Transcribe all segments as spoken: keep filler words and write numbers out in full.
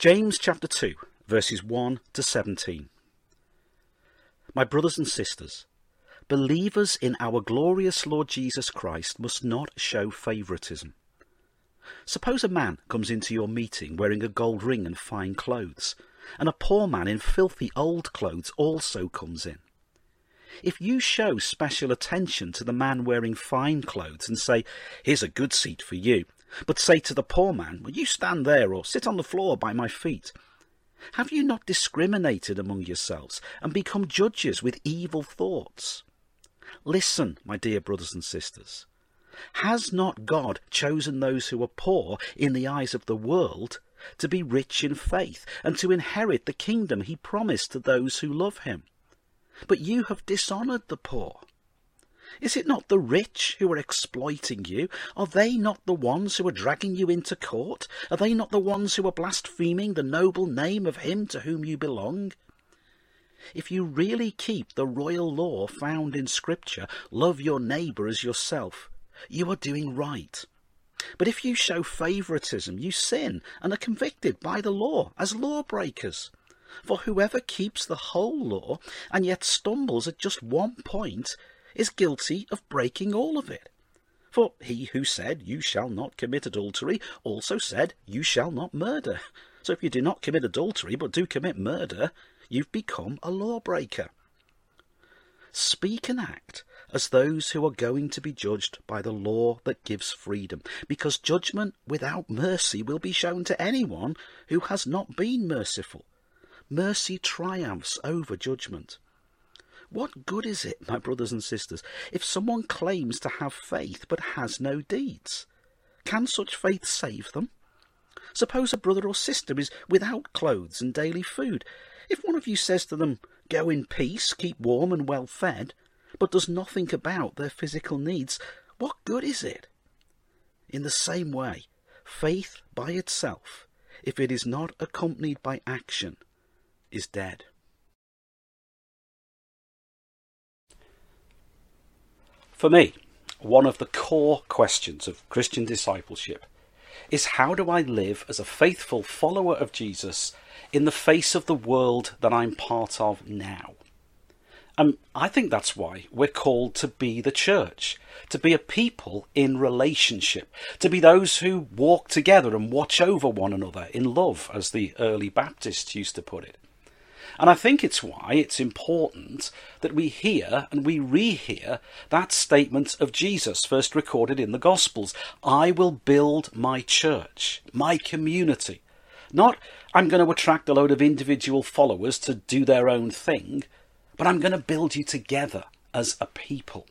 James chapter two, verses one to seventeen. My brothers and sisters, believers in our glorious Lord Jesus Christ must not show favouritism. Suppose a man comes into your meeting wearing a gold ring and fine clothes, and a poor man in filthy old clothes also comes in. If you show special attention to the man wearing fine clothes and say, "Here's a good seat for you," but say to the poor man, "Well, you stand there or sit on the floor by my feet," have you not discriminated among yourselves and become judges with evil thoughts? Listen, my dear brothers and sisters. Has not God chosen those who are poor in the eyes of the world to be rich in faith and to inherit the kingdom he promised to those who love him? But you have dishonoured the poor. Is it not the rich who are exploiting you? Are they not the ones who are dragging you into court? Are they not the ones who are blaspheming the noble name of him to whom you belong? If you really keep the royal law found in Scripture, love your neighbour as yourself, you are doing right. But if you show favouritism, you sin and are convicted by the law as lawbreakers. For whoever keeps the whole law and yet stumbles at just one point is guilty of breaking all of it. For he who said, "You shall not commit adultery," also said, "You shall not murder." So if you do not commit adultery but do commit murder, you've become a lawbreaker. Speak and act as those who are going to be judged by the law that gives freedom, because judgment without mercy will be shown to anyone who has not been merciful. Mercy triumphs over judgment. What good is it, my brothers and sisters, if someone claims to have faith but has no deeds? Can such faith save them? Suppose a brother or sister is without clothes and daily food. If one of you says to them, "Go in peace, keep warm and well fed," but does nothing about their physical needs, what good is it? In the same way, faith by itself, if it is not accompanied by action, is dead. For me, one of the core questions of Christian discipleship is, how do I live as a faithful follower of Jesus in the face of the world that I'm part of now? And I think that's why we're called to be the church, to be a people in relationship, to be those who walk together and watch over one another in love, as the early Baptists used to put it. And I think it's why it's important that we hear and we rehear that statement of Jesus first recorded in the Gospels. I will build my church, my community. Not, I'm going to attract a load of individual followers to do their own thing, but I'm going to build you together as a people.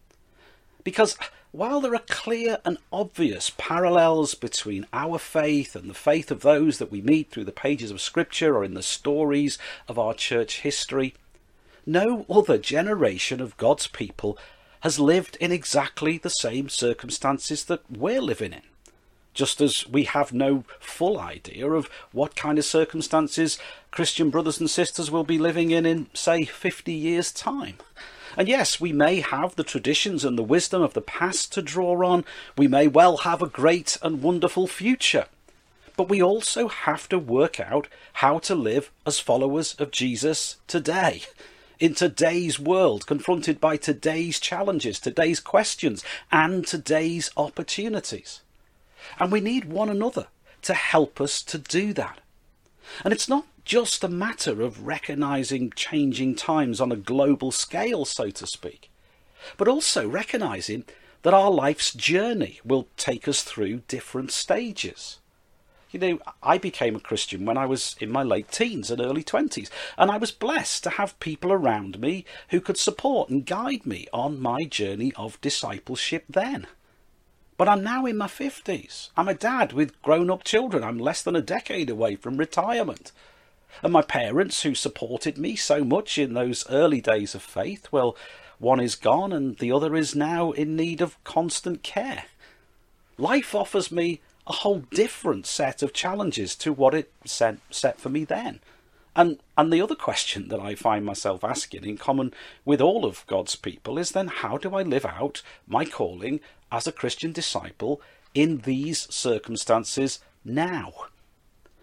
Because while there are clear and obvious parallels between our faith and the faith of those that we meet through the pages of Scripture or in the stories of our church history, no other generation of God's people has lived in exactly the same circumstances that we're living in. Just as we have no full idea of what kind of circumstances Christian brothers and sisters will be living in in, say, fifty years' time. And yes, we may have the traditions and the wisdom of the past to draw on. We may well have a great and wonderful future. But we also have to work out how to live as followers of Jesus today, in today's world, confronted by today's challenges, today's questions, and today's opportunities. And we need one another to help us to do that. And it's not just a matter of recognising changing times on a global scale, so to speak, but also recognising that our life's journey will take us through different stages. You know, I became a Christian when I was in my late teens and early twenties, and I was blessed to have people around me who could support and guide me on my journey of discipleship then. But I'm now in my fifties. I'm a dad with grown-up children. I'm less than a decade away from retirement. And my parents, who supported me so much in those early days of faith, well, one is gone and the other is now in need of constant care. Life offers me a whole different set of challenges to what it set, set for me then. And, and the other question that I find myself asking, in common with all of God's people, is then, how do I live out my calling as a Christian disciple in these circumstances now?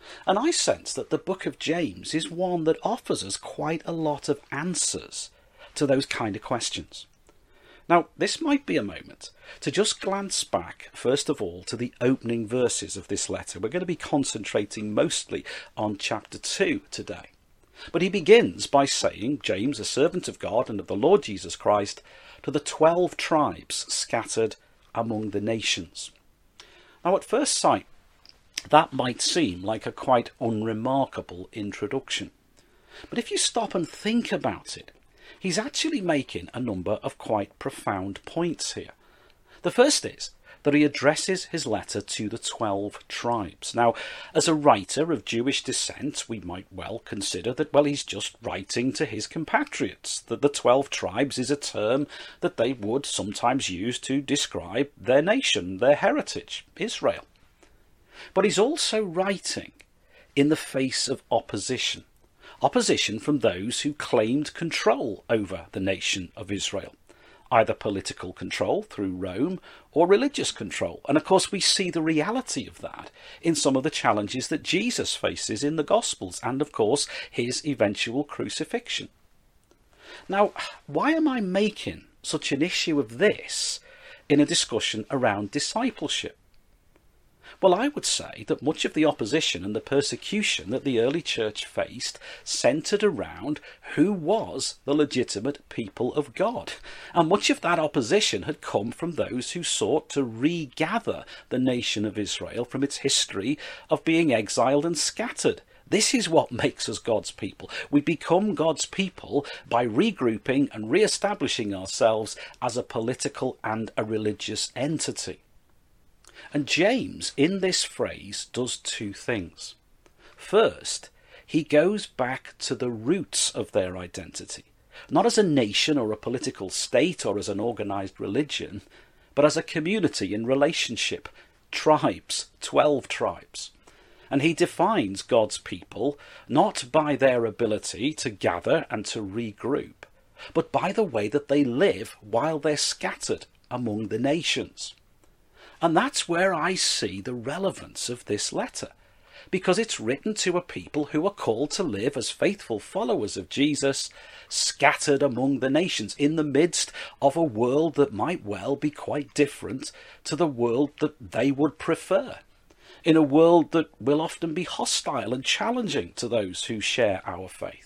And I sense that the book of James is one that offers us quite a lot of answers to those kind of questions. Now, this might be a moment to just glance back, first of all, to the opening verses of this letter. We're going to be concentrating mostly on chapter two today. But he begins by saying, James, a servant of God and of the Lord Jesus Christ, to the twelve tribes scattered among the nations. Now, at first sight, that might seem like a quite unremarkable introduction. But if you stop and think about it, he's actually making a number of quite profound points here. The first is that he addresses his letter to the twelve tribes. Now, as a writer of Jewish descent, we might well consider that, well, he's just writing to his compatriots, that the twelve tribes is a term that they would sometimes use to describe their nation, their heritage, Israel. But he's also writing in the face of opposition. Opposition from those who claimed control over the nation of Israel, either political control through Rome or religious control. And of course we see the reality of that in some of the challenges that Jesus faces in the Gospels and of course his eventual crucifixion. Now, why am I making such an issue of this in a discussion around discipleship? Well, I would say that much of the opposition and the persecution that the early church faced centred around who was the legitimate people of God. And much of that opposition had come from those who sought to regather the nation of Israel from its history of being exiled and scattered. This is what makes us God's people. We become God's people by regrouping and re-establishing ourselves as a political and a religious entity. And James, in this phrase, does two things. First, he goes back to the roots of their identity, not as a nation or a political state or as an organised religion, but as a community in relationship, tribes, twelve tribes. And he defines God's people not by their ability to gather and to regroup, but by the way that they live while they're scattered among the nations. And that's where I see the relevance of this letter, because it's written to a people who are called to live as faithful followers of Jesus, scattered among the nations, in the midst of a world that might well be quite different to the world that they would prefer, in a world that will often be hostile and challenging to those who share our faith.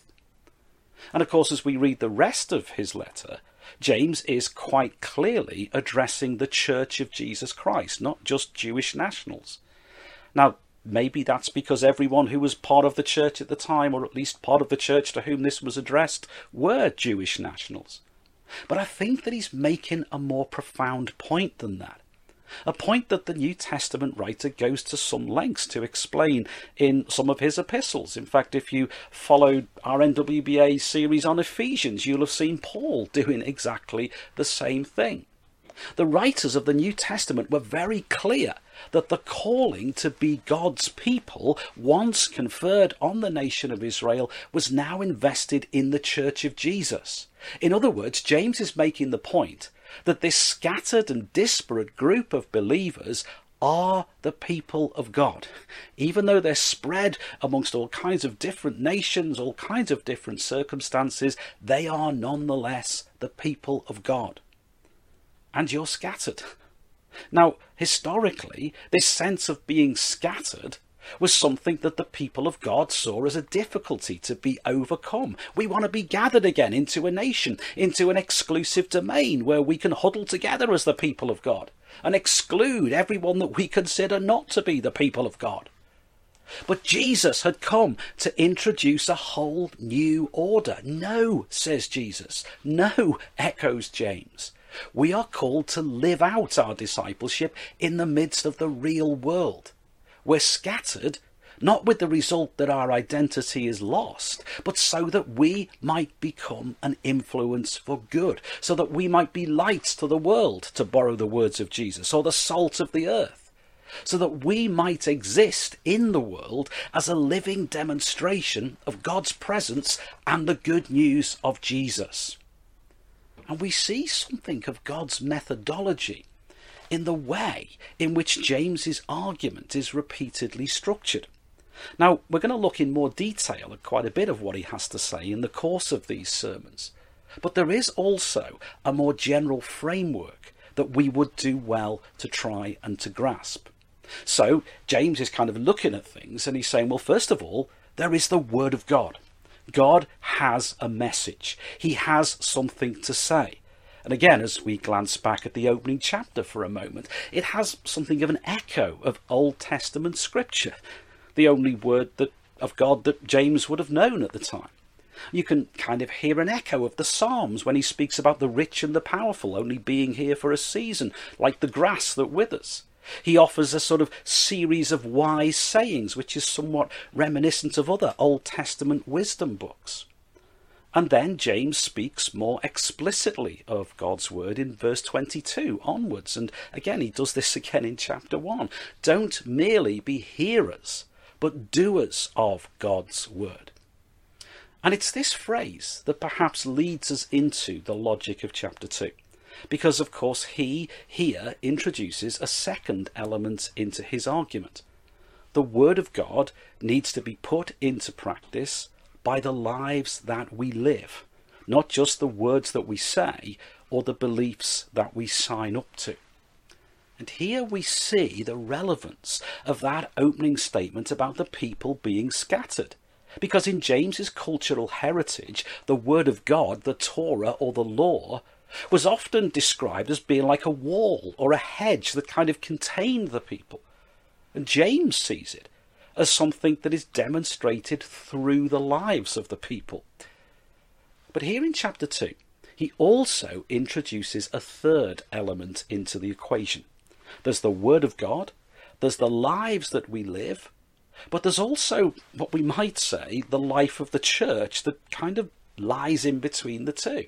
And of course, as we read the rest of his letter, James is quite clearly addressing the Church of Jesus Christ, not just Jewish nationals. Now, maybe that's because everyone who was part of the church at the time, or at least part of the church to whom this was addressed, were Jewish nationals. But I think that he's making a more profound point than that. A point that the New Testament writer goes to some lengths to explain in some of his epistles. In fact, if you followed our N W B A series on Ephesians, you'll have seen Paul doing exactly the same thing. The writers of the New Testament were very clear that the calling to be God's people, once conferred on the nation of Israel, was now invested in the Church of Jesus. In other words, James is making the point that this scattered and disparate group of believers are the people of God. Even though they're spread amongst all kinds of different nations, all kinds of different circumstances, they are nonetheless the people of God. And you're scattered. Now, historically, this sense of being scattered was something that the people of God saw as a difficulty to be overcome. We want to be gathered again into a nation, into an exclusive domain where we can huddle together as the people of God and exclude everyone that we consider not to be the people of God. But Jesus had come to introduce a whole new order. No, says Jesus. No, echoes James. We are called to live out our discipleship in the midst of the real world. We're scattered, not with the result that our identity is lost, but so that we might become an influence for good, so that we might be lights to the world, to borrow the words of Jesus, or the salt of the earth, so that we might exist in the world as a living demonstration of God's presence and the good news of Jesus. And we see something of God's methodology in the way in which James's argument is repeatedly structured. Now, we're going to look in more detail at quite a bit of what he has to say in the course of these sermons. But there is also a more general framework that we would do well to try and to grasp. So, James is kind of looking at things and he's saying, well, first of all, there is the Word of God. God has a message. He has something to say. And again, as we glance back at the opening chapter for a moment, it has something of an echo of Old Testament scripture, the only word that of God that James would have known at the time. You can kind of hear an echo of the Psalms when he speaks about the rich and the powerful only being here for a season, like the grass that withers. He offers a sort of series of wise sayings, which is somewhat reminiscent of other Old Testament wisdom books. And then James speaks more explicitly of God's word in verse twenty-two onwards. And again, he does this again in chapter one. Don't merely be hearers, but doers of God's word. And it's this phrase that perhaps leads us into the logic of chapter two. Because, of course, he here introduces a second element into his argument. The word of God needs to be put into practice by the lives that we live, not just the words that we say or the beliefs that we sign up to. And here we see the relevance of that opening statement about the people being scattered. Because in James's cultural heritage, the word of God, the Torah or the law, was often described as being like a wall or a hedge that kind of contained the people. And James sees it as something that is demonstrated through the lives of the people. But here in chapter two, he also introduces a third element into the equation. There's the Word of God, there's the lives that we live, but there's also what we might say the life of the church that kind of lies in between the two.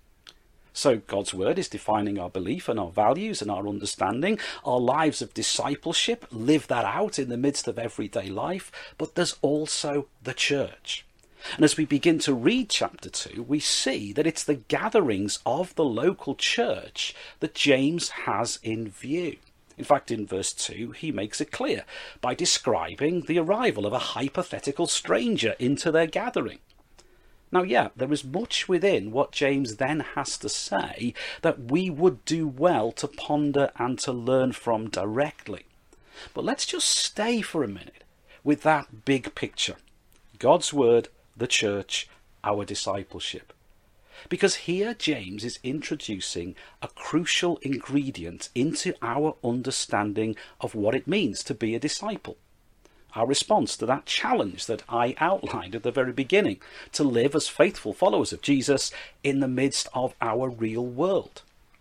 So God's word is defining our belief and our values and our understanding, our lives of discipleship, live that out in the midst of everyday life, but there's also the church. And as we begin to read chapter two, we see that it's the gatherings of the local church that James has in view. In fact, in verse two, he makes it clear by describing the arrival of a hypothetical stranger into their gathering. Now, yeah, there is much within what James then has to say that we would do well to ponder and to learn from directly. But let's just stay for a minute with that big picture. God's word, the church, our discipleship. Because here James is introducing a crucial ingredient into our understanding of what it means to be a disciple. Our response to that challenge that I outlined at the very beginning, to live as faithful followers of Jesus in the midst of our real world.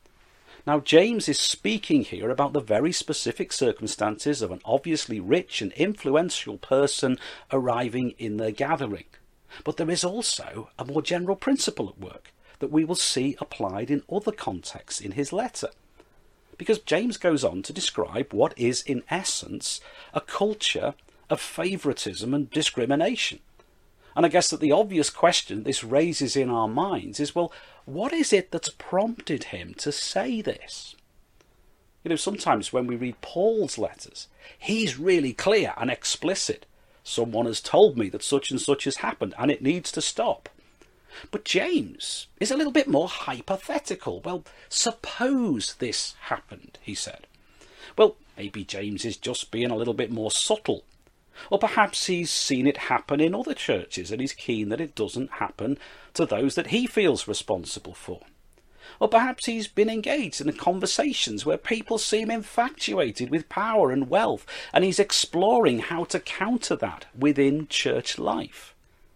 Now, James is speaking here about the very specific circumstances of an obviously rich and influential person arriving in their gathering. But there is also a more general principle at work that we will see applied in other contexts in his letter. Because James goes on to describe what is, in essence, a culture of favouritism and discrimination. And I guess that the obvious question this raises in our minds is, well, what is it that's prompted him to say this? You know, sometimes when we read Paul's letters, he's really clear and explicit. Someone has told me that such and such has happened and it needs to stop. But James is a little bit more hypothetical. Well, suppose this happened, he said. Well, maybe James is just being a little bit more subtle. Or perhaps he's seen it happen in other churches and he's keen that it doesn't happen to those that he feels responsible for. Or perhaps he's been engaged in conversations where people seem infatuated with power and wealth and he's exploring how to counter that within church life.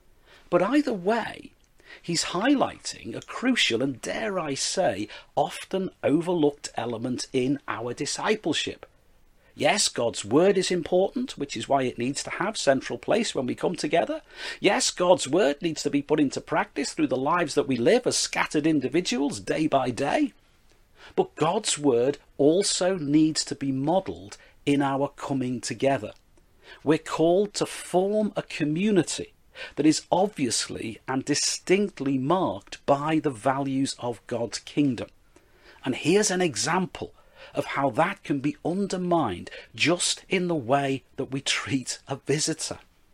But either way, he's highlighting a crucial and, dare I say, often overlooked element in our discipleship. Yes, God's word is important, which is why it needs to have central place when we come together. Yes, God's word needs to be put into practice through the lives that we live as scattered individuals day by day. But God's word also needs to be modelled in our coming together. We're called to form a community that is obviously and distinctly marked by the values of God's kingdom. And here's an example of how that can be undermined just in the way that we treat a visitor.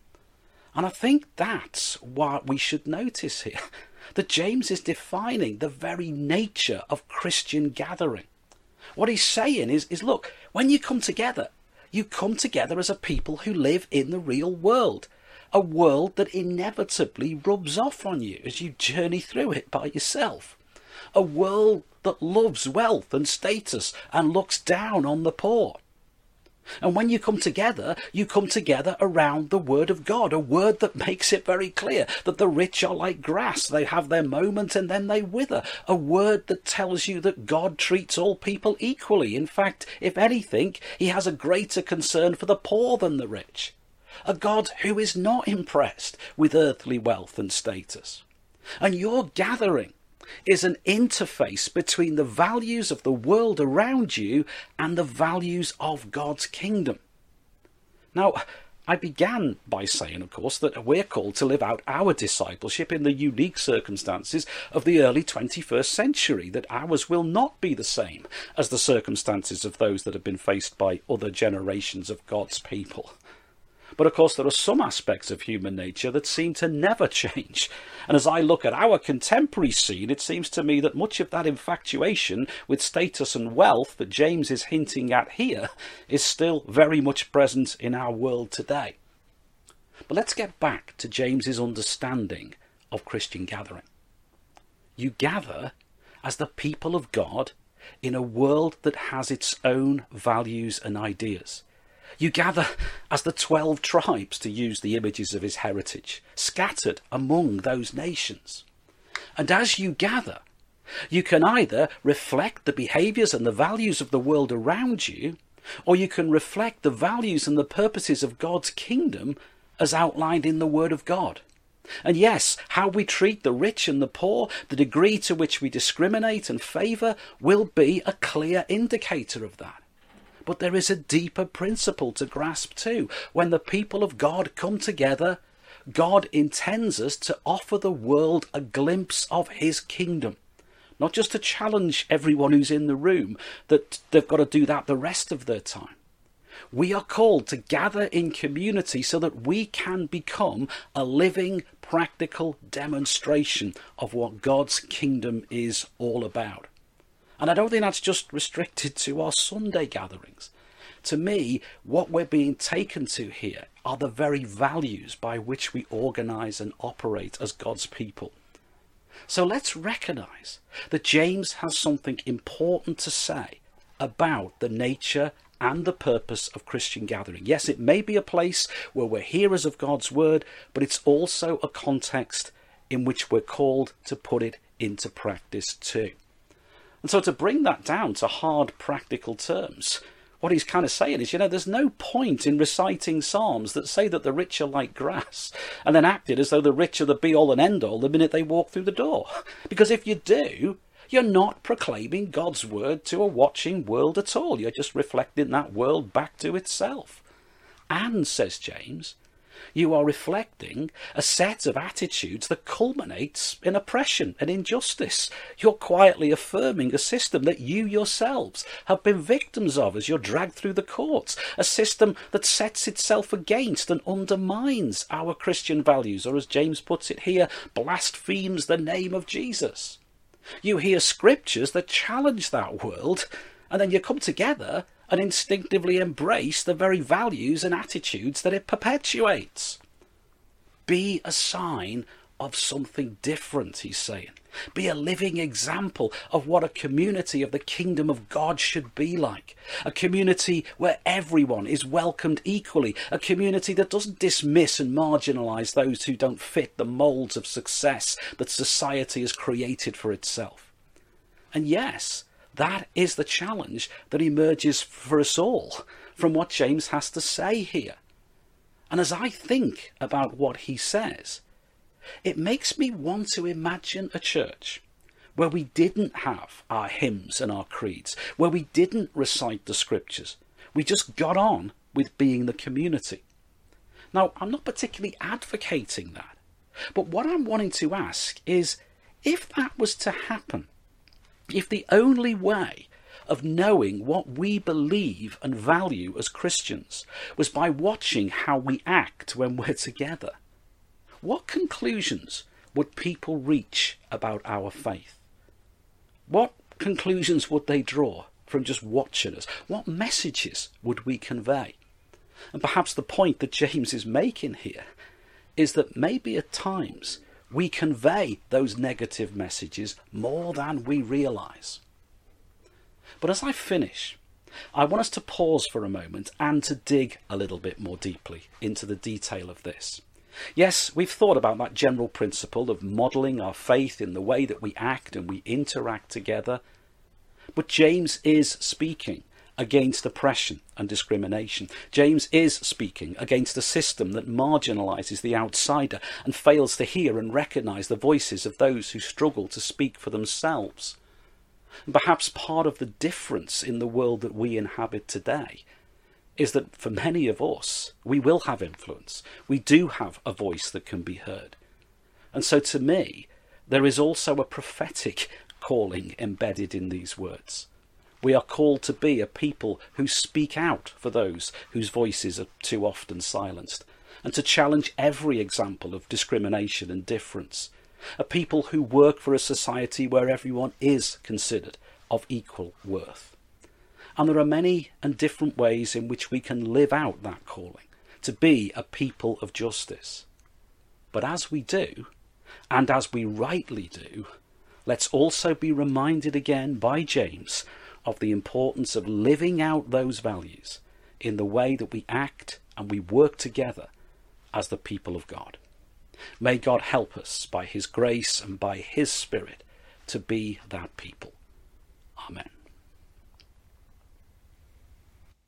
And I think that's what we should notice here, that James is defining the very nature of Christian gathering. What he's saying is, is look, when you come together, you come together as a people who live in the real world, a world that inevitably rubs off on you as you journey through it by yourself, a world that loves wealth and status and looks down on the poor. And when you come together, you come together around the word of God, a word that makes it very clear that the rich are like grass. They have their moment and then they wither. A word that tells you that God treats all people equally. In fact, if anything, he has a greater concern for the poor than the rich. A God who is not impressed with earthly wealth and status. And your gathering is an interface between the values of the world around you and the values of God's kingdom. Now, I began by saying, of course, that we're called to live out our discipleship in the unique circumstances of the early twenty-first century, that ours will not be the same as the circumstances of those that have been faced by other generations of God's people. But of course there are some aspects of human nature that seem to never change. And as I look at our contemporary scene, it seems to me that much of that infatuation with status and wealth that James is hinting at here is still very much present in our world today. But let's get back to James's understanding of Christian gathering. You gather as the people of God in a world that has its own values and ideas. You gather as the twelve tribes, to use the images of his heritage, scattered among those nations. And as you gather, you can either reflect the behaviours and the values of the world around you, or you can reflect the values and the purposes of God's kingdom as outlined in the Word of God. And yes, how we treat the rich and the poor, the degree to which we discriminate and favour, will be a clear indicator of that. But there is a deeper principle to grasp too. When the people of God come together, God intends us to offer the world a glimpse of his kingdom. Not just to challenge everyone who's in the room that they've got to do that the rest of their time. We are called to gather in community so that we can become a living, practical demonstration of what God's kingdom is all about. And I don't think that's just restricted to our Sunday gatherings. To me, what we're being taken to here are the very values by which we organise and operate as God's people. So let's recognise that James has something important to say about the nature and the purpose of Christian gathering. Yes, it may be a place where we're hearers of God's word, but it's also a context in which we're called to put it into practice too. And so to bring that down to hard practical terms, what he's kind of saying is, you know, there's no point in reciting psalms that say that the rich are like grass and then act it as though the rich are the be-all and end-all the minute they walk through the door. Because if you do, you're not proclaiming God's word to a watching world at all. You're just reflecting that world back to itself. And, says James, you are reflecting a set of attitudes that culminates in oppression and injustice. You're quietly affirming a system that you yourselves have been victims of as you're dragged through the courts, a system that sets itself against and undermines our Christian values, or as James puts it here, blasphemes the name of Jesus. You hear scriptures that challenge that world, and then you come together and instinctively embrace the very values and attitudes that it perpetuates. Be a sign of something different, he's saying. Be a living example of what a community of the kingdom of God should be like. A community where everyone is welcomed equally. A community that doesn't dismiss and marginalise those who don't fit the moulds of success that society has created for itself. And yes, that is the challenge that emerges for us all from what James has to say here. And as I think about what he says, it makes me want to imagine a church where we didn't have our hymns and our creeds, where we didn't recite the scriptures. We just got on with being the community. Now, I'm not particularly advocating that, but what I'm wanting to ask is, if that was to happen, if the only way of knowing what we believe and value as Christians was by watching how we act when we're together, what conclusions would people reach about our faith? What conclusions would they draw from just watching us? What messages would we convey? And perhaps the point that James is making here is that maybe at times we convey those negative messages more than we realise. But as I finish, I want us to pause for a moment and to dig a little bit more deeply into the detail of this. Yes, we've thought about that general principle of modelling our faith in the way that we act and we interact together. But James is speaking against oppression and discrimination. James is speaking against a system that marginalises the outsider and fails to hear and recognise the voices of those who struggle to speak for themselves. And perhaps part of the difference in the world that we inhabit today is that for many of us, we will have influence. We do have a voice that can be heard. And so to me, there is also a prophetic calling embedded in these words. We are called to be a people who speak out for those whose voices are too often silenced, and to challenge every example of discrimination and difference. A people who work for a society where everyone is considered of equal worth. And there are many and different ways in which we can live out that calling, to be a people of justice. But as we do, and as we rightly do, let's also be reminded again by James of the importance of living out those values in the way that we act and we work together as the people of God. May God help us by his grace and by his Spirit to be that people. Amen.